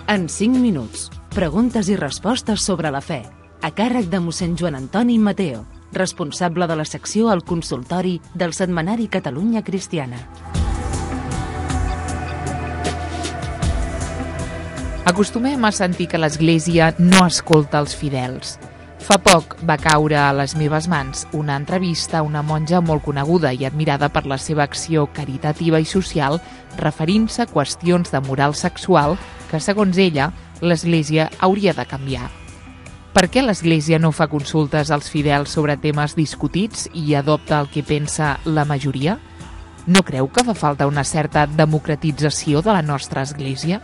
En 5 minuts, preguntes i respostes sobre la fe, a càrrec de mossèn Joan Antoni Mateo, responsable de la secció al consultori del setmanari Catalunya Cristiana. Acostumem a sentir que l'Església no escolta els fidels. Fa poc va caure a les meves mans una entrevista a una monja molt coneguda i admirada per la seva acció caritativa i social referint-se a qüestions de moral sexual que, segons ella, l'Església hauria de canviar. Per què l'Església no fa consultes als fidels sobre temes discutits i adopta el que pensa la majoria? No creu que fa falta una certa democratització de la nostra Església?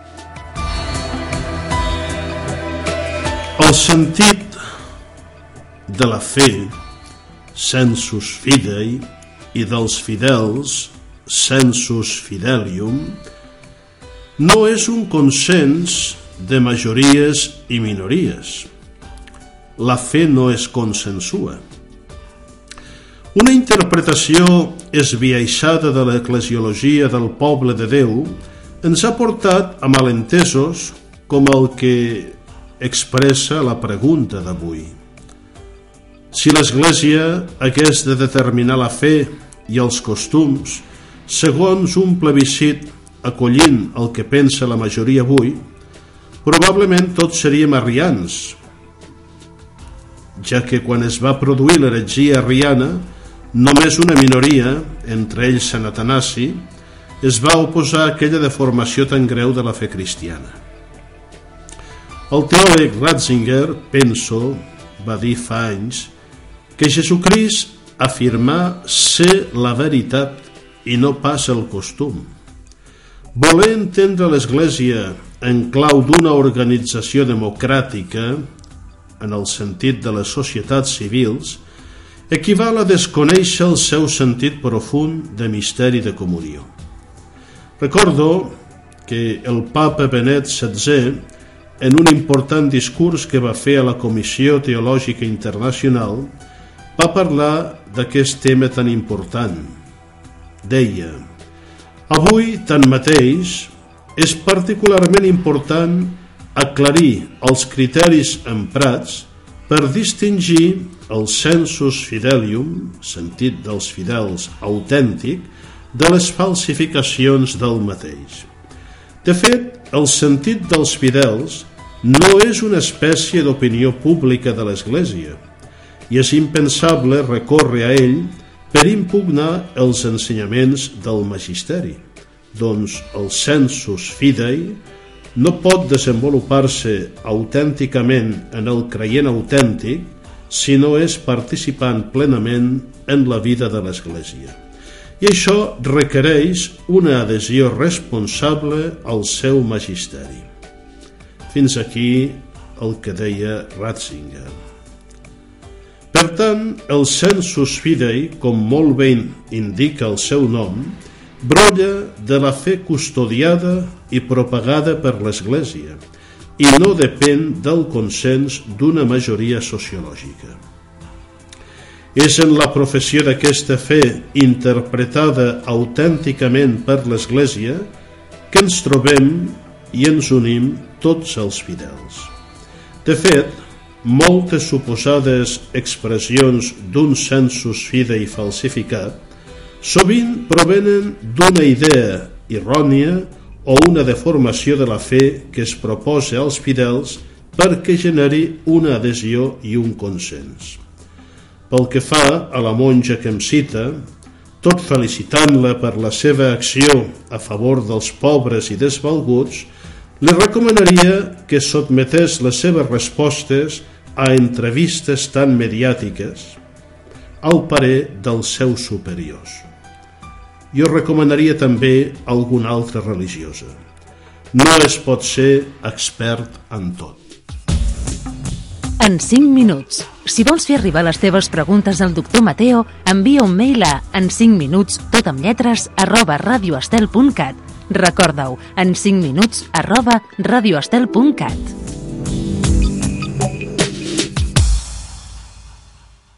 El sentit de la fe, sensus fidei, i dels fidels, sensus fidelium, no és un consens de majories i minories. La fe no es consensua. Una interpretació esbiaixada de l'eclesiologia del poble de Déu ens ha portat a malentesos com el que expressa la pregunta d'avui. Si l'Església hagués de determinar la fe i els costums segons un plebiscit acollint el que pensa la majoria avui, probablement tots seríem arrians, ja que quan es va produir l'heretgia arriana, només una minoria, entre ells Sant Atanasi, es va oposar a aquella deformació tan greu de la fe cristiana. El teòleg Ratzinger, penso, va dir fa anys que Jesucrist afirmà ser la veritat i no pas el costum. Voler entendre l'Església en clau d'una organització democràtica, en el sentit de les societats civils, equival a desconèixer el seu sentit profund de misteri de comunió. Recordo que el papa Benet XVI, en un important discurs que va fer a la Comissió Teològica Internacional, va parlar d'aquest tema tan important. Deia: avui, tanmateix, és particularment important aclarir els criteris emprats per distingir el sensus fidelium, sentit dels fidels autèntic, de les falsificacions del mateix. De fet, el sentit dels fidels no és una espècie d'opinió pública de l'Església, i és impensable recórrer a ell per impugnar els ensenyaments del magisteri, doncs el sensus fidei no pot desenvolupar-se autènticament en el creient autèntic si no és participant plenament en la vida de l'Església. I això requereix una adhesió responsable al seu magisteri. Fins aquí el que deia Ratzinger. Per tant, el sensus fidei, com molt bé indica el seu nom, brolla de la fe custodiada i propagada per l'Església i no depèn del consens d'una majoria sociològica. És en la professió d'aquesta fe interpretada autènticament per l'Església que ens trobem i ens unim tots els fidels. De fet, moltes suposades expressions d'un sensus fidei falsificat sovint provenen d'una idea errònia o una deformació de la fe que es proposa als fidels perquè generi una adhesió i un consens. Pel que fa a la monja que em cita, tot felicitant-la per la seva acció a favor dels pobres i desvalguts, li recomanaria que sotmetés les seves respostes a entrevistes tan mediàtiques al parer dels seus superiors. Jo recomanaria també alguna altra religiosa. No es pot ser expert en tot. En 5 minuts. Si vols fer arribar les teves preguntes al doctor Mateo, envia un mail a en5minuts, @radioestel.cat. Recorda-ho, en 5minuts, @radioestel.cat.